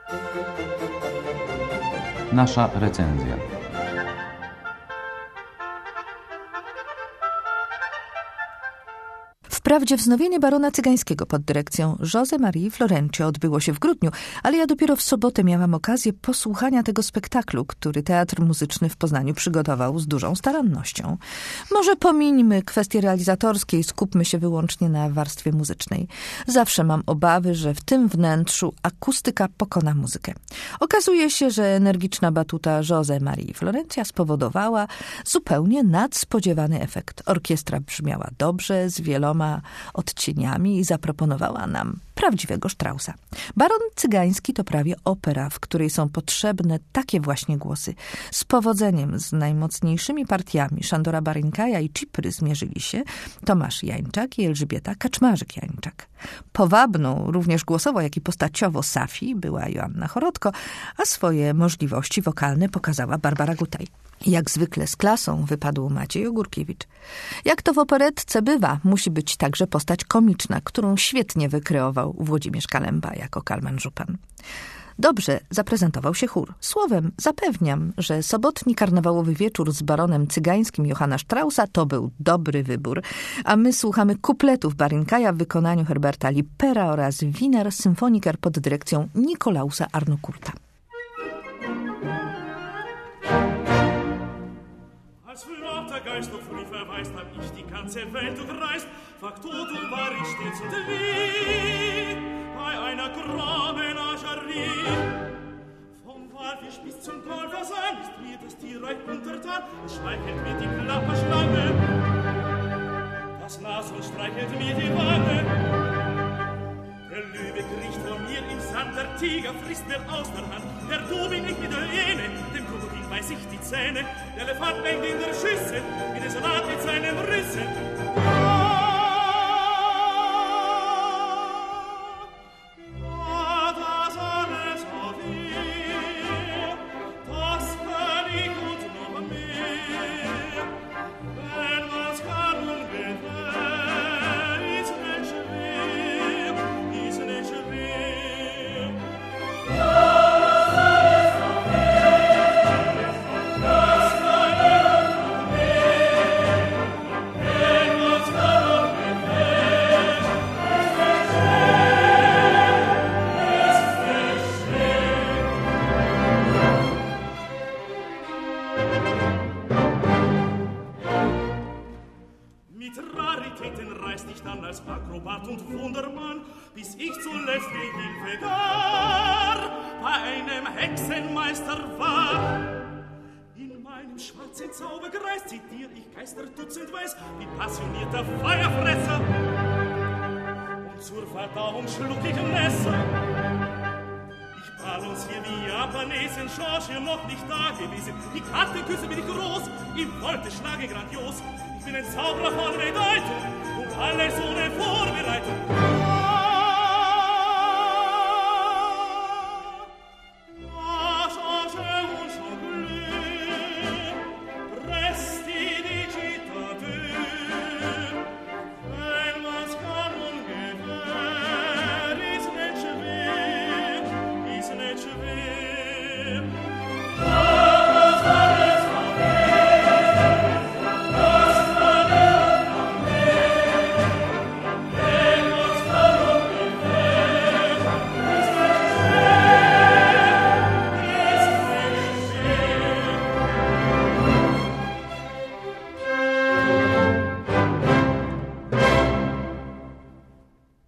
Nasza recenzja. Wprawdzie wznowienie Barona Cygańskiego pod dyrekcją José Marii Florencio odbyło się w grudniu, ale ja dopiero w sobotę miałam okazję posłuchania tego spektaklu, który Teatr Muzyczny w Poznaniu przygotował z dużą starannością. Może pomińmy kwestie realizatorskie i skupmy się wyłącznie na warstwie muzycznej. Zawsze mam obawy, że w tym wnętrzu akustyka pokona muzykę. Okazuje się, że energiczna batuta José Marii Florencja spowodowała zupełnie nadspodziewany efekt. Orkiestra brzmiała dobrze, z wieloma odcieniami i zaproponowała nam prawdziwego Straussa. Baron Cygański to prawie opera, w której są potrzebne takie właśnie głosy. Z powodzeniem z najmocniejszymi partiami Szandora Barynkaja i Cipry zmierzyli się Tomasz Jańczak i Elżbieta Kaczmarzyk-Jańczak. Powabną również głosowo, jak i postaciowo Safi była Joanna Chorodko, a swoje możliwości wokalne pokazała Barbara Gutaj. Jak zwykle z klasą wypadł Maciej Ogórkiewicz. Jak to w operetce bywa, musi być także postać komiczna, którą świetnie wykreował Włodzimierz Kalemba jako Kalman Żupan. Dobrze zaprezentował się chór. Słowem, zapewniam, że sobotni karnawałowy wieczór z baronem Cygańskim Johanna Straussa to był dobry wybór, a my słuchamy kupletów Barynkaja w wykonaniu Herberta Lippera oraz Wiener Symfoniker pod dyrekcją Nikolausa Arnokurta. Als verrauchter Geist und früh verweist, hab ich die ganze Welt durchreist. Faktotum war ich stets und wie bei einer Gramenagerie. Vom Walfisch bis zum Golfasan ist mir das Tier recht untertan. Es schmeichelt mir die Klapperschlange, das Nas und streichelt mir die Wange. Der Löwe kriecht vor mir im Sand, der Tiger frisst mir aus der Hand. Der Du bin ich mit der Hyäne, dem Krokodil beiß ich die Zähne. Der Elefant hängt in der Schüssel, wie der Salat mit seinem Rüssel. Das alles auf ihr, das kann ich und noch mehr. Wenn man's kann und will, ist nicht schwer, ist nicht schwer. Mit Raritäten reist ich dann als Akrobat und Wundermann, bis ich zuletzt die Hilfe gar bei einem Hexenmeister war. In meinem schwarzen Zauberkreis zitier ich Geister dutzendweis, wie passionierter Feuerfresser. Und zur Verdauung schluck ich Messer. Ich balancier wie Japanesen, Schorsch hier noch nicht da gewesen. Die Kartenküsse bin ich groß, im Wolte schlage grandios. Ich bin ein Zauberer von Bedeutung und alles ohne Vorbereitung.